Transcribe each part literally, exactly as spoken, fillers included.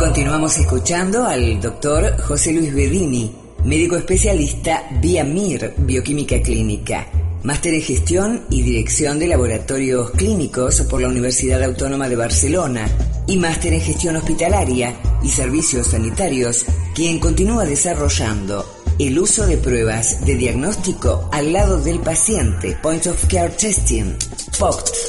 Continuamos escuchando al doctor José Luis Bedini, médico especialista vía M I R, Bioquímica Clínica, máster en Gestión y Dirección de Laboratorios Clínicos por la Universidad Autónoma de Barcelona y máster en Gestión Hospitalaria y Servicios Sanitarios, quien continúa desarrollando el uso de pruebas de diagnóstico al lado del paciente, Point of Care Testing, P O C T.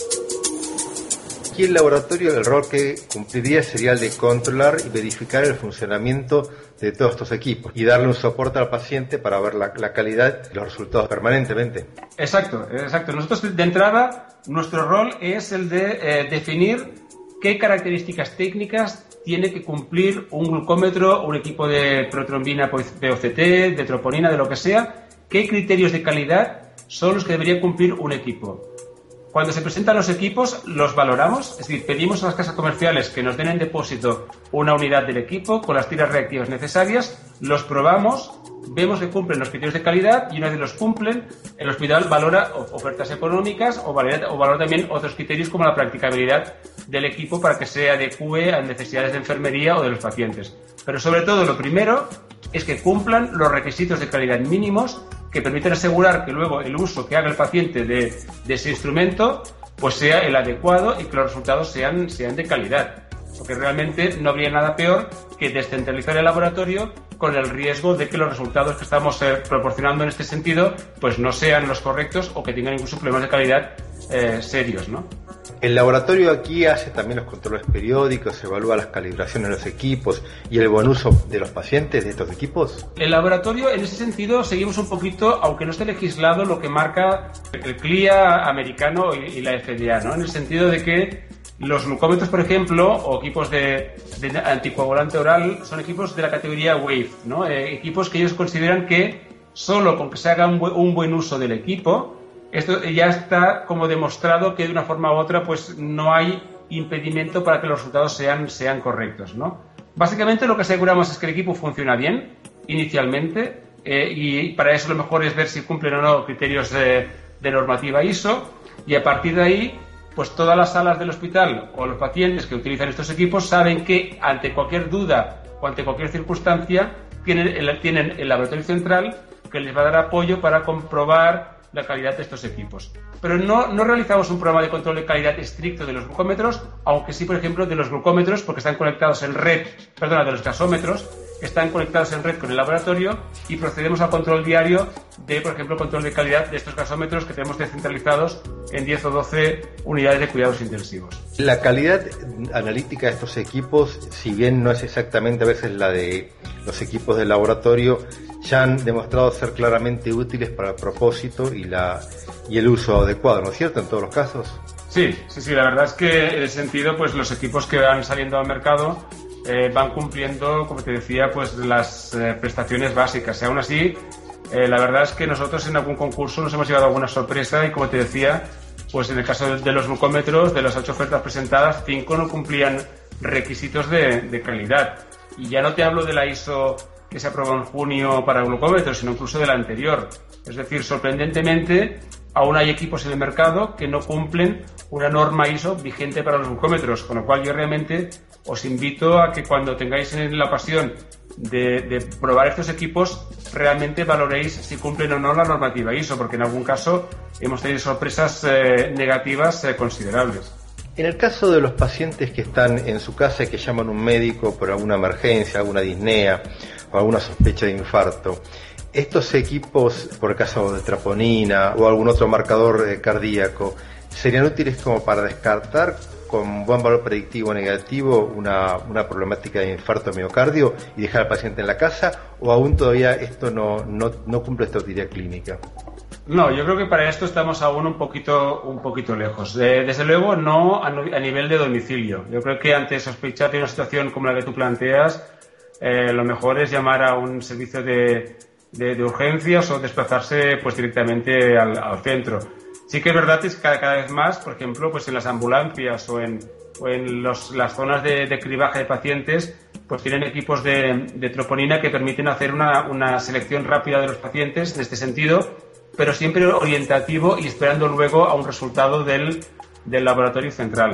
Aquí el laboratorio, el rol que cumpliría sería el de controlar y verificar el funcionamiento de todos estos equipos y darle un soporte al paciente para ver la, la calidad y los resultados permanentemente. Exacto, exacto. Nosotros de entrada, nuestro rol es el de eh, definir qué características técnicas tiene que cumplir un glucómetro, un equipo de protrombina P O C T, de troponina, de lo que sea, qué criterios de calidad son los que debería cumplir un equipo. Cuando se presentan los equipos, los valoramos, es decir, pedimos a las casas comerciales que nos den en depósito una unidad del equipo con las tiras reactivas necesarias, los probamos, vemos que cumplen los criterios de calidad y una vez los cumplen, el hospital valora ofertas económicas o valora, o valora también otros criterios como la practicabilidad del equipo para que se adecue a necesidades de enfermería o de los pacientes. Pero sobre todo lo primero es que cumplan los requisitos de calidad mínimos que permiten asegurar que luego el uso que haga el paciente de, de ese instrumento pues sea el adecuado y que los resultados sean, sean de calidad. Porque realmente no habría nada peor que descentralizar el laboratorio con el riesgo de que los resultados que estamos eh, proporcionando en este sentido pues no sean los correctos o que tengan incluso problemas de calidad eh, serios, ¿no? El laboratorio aquí hace también los controles periódicos, evalúa las calibraciones de los equipos y el buen uso de los pacientes de estos equipos. El laboratorio, en ese sentido, seguimos un poquito, aunque no esté legislado, lo que marca el C L I A americano y la F D A, ¿no? En el sentido de que los glucómetros, por ejemplo, o equipos de, de anticoagulante oral, son equipos de la categoría WAVE, ¿no? Eh, equipos que ellos consideran que solo con que se haga un buen, un buen uso del equipo, esto ya está como demostrado que de una forma u otra pues no hay impedimento para que los resultados sean, sean correctos, ¿no? Básicamente lo que aseguramos es que el equipo funciona bien inicialmente eh, y para eso lo mejor es ver si cumplen o no criterios de, de normativa I S O y a partir de ahí pues todas las salas del hospital o los pacientes que utilizan estos equipos saben que ante cualquier duda o ante cualquier circunstancia tienen el, tienen el laboratorio central que les va a dar apoyo para comprobar la calidad de estos equipos. Pero no, no realizamos un programa de control de calidad estricto de los glucómetros, aunque sí, por ejemplo, de los glucómetros, porque están conectados en red, perdona, de los gasómetros, están conectados en red con el laboratorio y procedemos al control diario de, por ejemplo, control de calidad de estos gasómetros que tenemos descentralizados en diez o doce unidades de cuidados intensivos. La calidad analítica de estos equipos, si bien no es exactamente a veces la de los equipos del laboratorio, ya han demostrado ser claramente útiles para el propósito y, la, y el uso adecuado, ¿no es cierto?, en todos los casos. Sí, sí, sí, la verdad es que en ese sentido, pues los equipos que van saliendo al mercado eh, van cumpliendo, como te decía, pues las eh, prestaciones básicas. Y aún así, eh, la verdad es que nosotros en algún concurso nos hemos llevado alguna sorpresa y, como te decía, pues en el caso de los glucómetros, de las ocho ofertas presentadas, cinco no cumplían requisitos de, de calidad. Y ya no te hablo de la I S O que se aprobó en junio para glucómetros, sino incluso de la anterior. Es decir, sorprendentemente, aún hay equipos en el mercado que no cumplen una norma I S O vigente para los glucómetros, con lo cual yo realmente os invito a que cuando tengáis la ocasión de, de probar estos equipos, realmente valoréis si cumplen o no la normativa I S O, porque en algún caso hemos tenido sorpresas eh, negativas eh, considerables. En el caso de los pacientes que están en su casa y que llaman a un médico por alguna emergencia, alguna disnea o alguna sospecha de infarto, ¿estos equipos, por el caso de troponina o algún otro marcador eh, cardíaco, serían útiles como para descartar con buen valor predictivo negativo una, una problemática de infarto miocardio y dejar al paciente en la casa, o aún todavía esto no, no, no cumple esta utilidad clínica? No, yo creo que para esto estamos aún un poquito, un poquito lejos. Eh, desde luego no a, a nivel de domicilio. Yo creo que ante sospechar de una situación como la que tú planteas, eh, lo mejor es llamar a un servicio de, de, de urgencias o desplazarse pues directamente al, al centro. Sí que es verdad que cada, cada vez más, por ejemplo, pues en las ambulancias o en, o en los, las zonas de, de cribaje de pacientes, pues tienen equipos de, de troponina que permiten hacer una, una selección rápida de los pacientes en este sentido, pero siempre orientativo y esperando luego a un resultado del, del laboratorio central.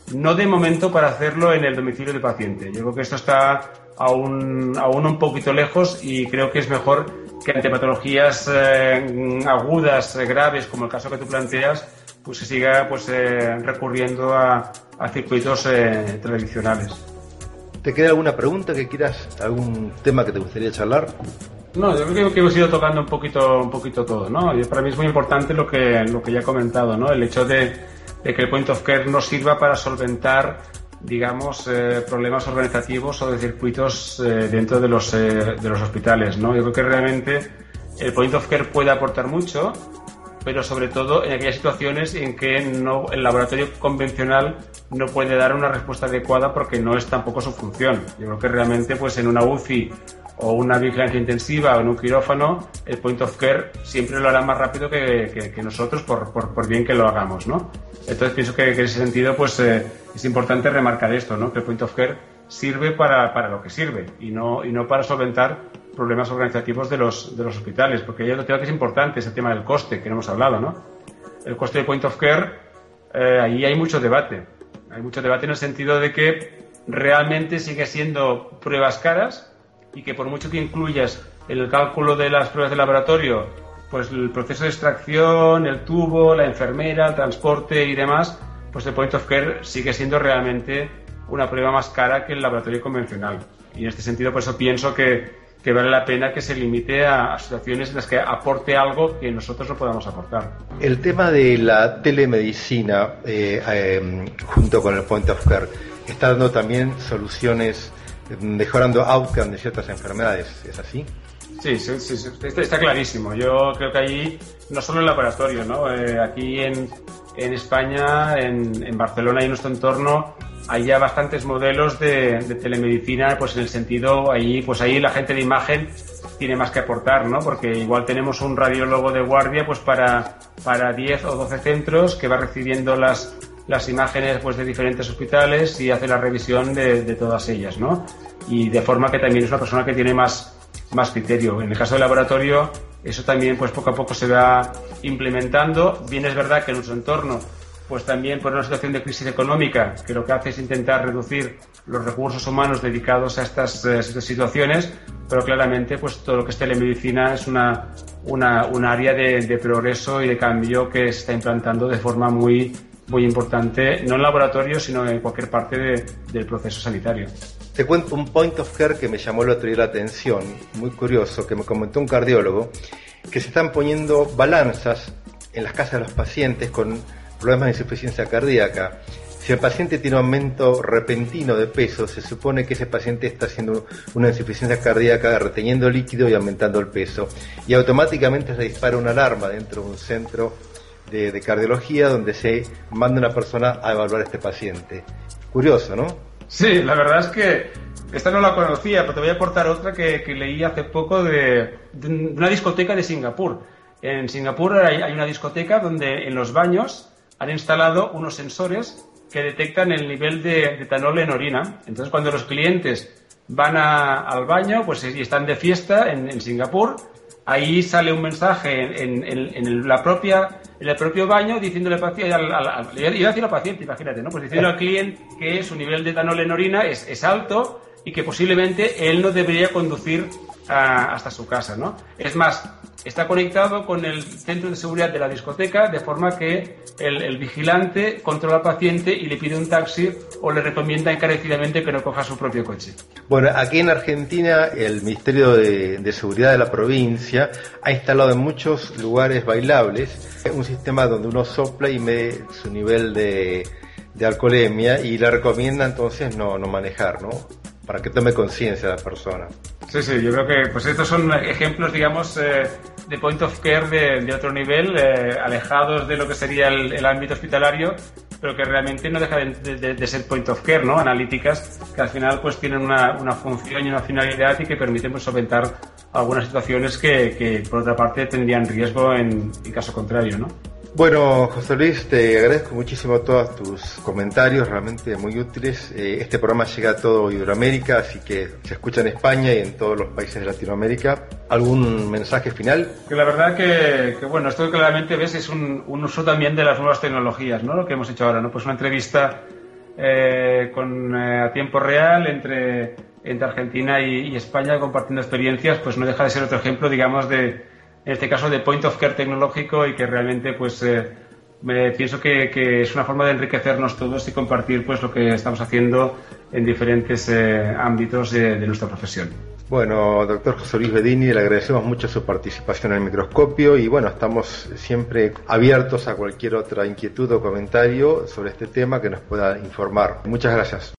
no de momento para hacerlo en el domicilio del paciente. Yo creo que esto está aún, aún un poquito lejos y creo que es mejor que ante patologías eh, agudas, eh, graves, como el caso que tú planteas, pues se siga pues eh, recurriendo a, a circuitos eh, tradicionales. ¿Te queda alguna pregunta que quieras, algún tema que te gustaría charlar? No, yo creo que hemos ido tocando un poquito, un poquito todo, ¿no? Y para mí es muy importante lo que, lo que ya he comentado, ¿no? El hecho de, de que el point of care no sirva para solventar, digamos, eh, problemas organizativos o de circuitos eh, dentro de los, eh, de los hospitales, ¿no? Yo creo que realmente el point of care puede aportar mucho, pero sobre todo en aquellas situaciones en que no, el laboratorio convencional no puede dar una respuesta adecuada porque no es tampoco su función. Yo creo que realmente pues en una U C I o una vigilancia intensiva o en un quirófano, el point of care siempre lo hará más rápido que, que, que nosotros por, por, por bien que lo hagamos, ¿no? Entonces pienso que, que en ese sentido pues eh, es importante remarcar esto, ¿no? Que el point of care sirve para, para lo que sirve y no, y no para solventar problemas organizativos de los, de los hospitales, porque yo creo que es importante ese tema del coste que no hemos hablado, ¿no? El coste de point of care, eh, ahí hay mucho debate. Hay mucho debate en el sentido de que realmente sigue siendo pruebas caras y que por mucho que incluyas en el cálculo de las pruebas de laboratorio, pues el proceso de extracción, el tubo, la enfermera, el transporte y demás, pues el point of care sigue siendo realmente una prueba más cara que el laboratorio convencional. Y en este sentido, por eso pienso que que vale la pena que se limite a, a situaciones en las que aporte algo que nosotros no podamos aportar. El tema de la telemedicina, eh, eh, junto con el point of care, está dando también soluciones, mejorando outcomes de ciertas enfermedades, ¿es así? Sí, sí, sí, sí, está, está clarísimo. Yo creo que allí, no solo el laboratorio, ¿no? Eh, aquí en, en España, en, en Barcelona y en nuestro entorno, hay ya bastantes modelos de, de telemedicina, pues en el sentido, ahí, pues ahí la gente de imagen tiene más que aportar, ¿no? Porque igual tenemos un radiólogo de guardia, pues para, para diez o doce centros que va recibiendo las, las imágenes, pues de diferentes hospitales y hace la revisión de, de todas ellas, ¿no? Y de forma que también es una persona que tiene más, más criterio. En el caso del laboratorio, eso también, pues poco a poco se va implementando. Bien es verdad que en nuestro entorno, pues también por una situación de crisis económica que lo que hace es intentar reducir los recursos humanos dedicados a estas, eh, estas situaciones, pero claramente pues todo lo que es telemedicina es una, una, una área de, de progreso y de cambio que se está implantando de forma muy, muy importante, no en laboratorio, sino en cualquier parte de, del proceso sanitario. Te cuento un point of care que me llamó el otro día la atención, muy curioso, que me comentó un cardiólogo, que se están poniendo balanzas en las casas de los pacientes con problemas de insuficiencia cardíaca. Si el paciente tiene un aumento repentino de peso, se supone que ese paciente está haciendo una insuficiencia cardíaca, reteniendo líquido y aumentando el peso. Y automáticamente se dispara una alarma dentro de un centro de, de cardiología donde se manda una persona a evaluar a este paciente. Curioso, ¿no? Sí, la verdad es que esta no la conocía, pero te voy a aportar otra que, que leí hace poco de, de una discoteca de Singapur. En Singapur hay, hay una discoteca donde en los baños han instalado unos sensores que detectan el nivel de, de etanol en orina. Entonces, cuando los clientes van a, al baño, pues y están de fiesta en, en Singapur, ahí sale un mensaje en, en, en, la propia, en el propio baño diciéndole al paciente, al, al, al, iba a decir al paciente, imagínate, ¿no? Pues diciendo al cliente que su nivel de etanol en orina es, es alto y que posiblemente él no debería conducir a, hasta su casa, ¿no? Es más, está conectado con el centro de seguridad de la discoteca, de forma que el, el vigilante controla al paciente y le pide un taxi o le recomienda encarecidamente que no coja su propio coche. Bueno, aquí en Argentina el Ministerio de, de Seguridad de la provincia ha instalado en muchos lugares bailables un sistema donde uno sopla y mide su nivel de, de alcoholemia y le recomienda entonces no, no manejar, ¿no? Para que tome conciencia la persona. Sí, sí, yo creo que pues estos son ejemplos, digamos, eh, de point of care de, de otro nivel, eh, alejados de lo que sería el, el ámbito hospitalario, pero que realmente no deja de, de, de ser point of care, ¿no? Analíticas que al final pues tienen una, una función y una finalidad y que permiten pues, solventar algunas situaciones que, que por otra parte tendrían riesgo en, en caso contrario, ¿no? Bueno, José Luis, te agradezco muchísimo todos tus comentarios, realmente muy útiles. Eh, este programa llega a todo Iberoamérica, así que se escucha en España y en todos los países de Latinoamérica. ¿Algún mensaje final? Que la verdad que, que bueno, esto claramente ves es un, un uso también de las nuevas tecnologías, ¿no? Lo que hemos hecho ahora, ¿no? Pues una entrevista eh, con, eh, a tiempo real entre, entre Argentina y, y España, compartiendo experiencias, pues no deja de ser otro ejemplo, digamos, de, en este caso, de point of care tecnológico, y que realmente, pues, eh, me pienso que, que es una forma de enriquecernos todos y compartir, pues, lo que estamos haciendo en diferentes eh, ámbitos de, de nuestra profesión. Bueno, doctor José Luis Bedini, le agradecemos mucho su participación en el microscopio y bueno, estamos siempre abiertos a cualquier otra inquietud o comentario sobre este tema que nos pueda informar. Muchas gracias.